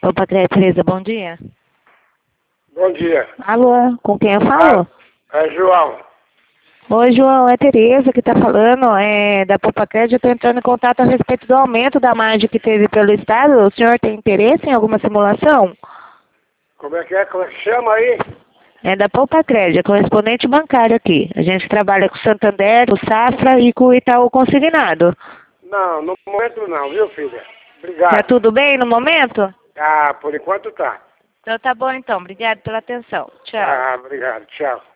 Opa, Tereza, bom dia. Bom dia. Alô, com quem eu falo? É João. Oi, João, é Tereza que está falando, da Popacred. Eu estou entrando em contato a respeito do aumento da margem que teve pelo Estado. O senhor tem interesse em alguma simulação? Como é que é? Como é que chama aí? É da Popacred, é correspondente bancário aqui. A gente trabalha com o Santander, com o Safra e com o Itaú Consignado. Não, no momento não, viu, filha? Tá Obrigado. tudo bem no momento? Ah, por enquanto tá. Então tá bom então, obrigado pela atenção. Tchau. Ah, obrigado. Tchau.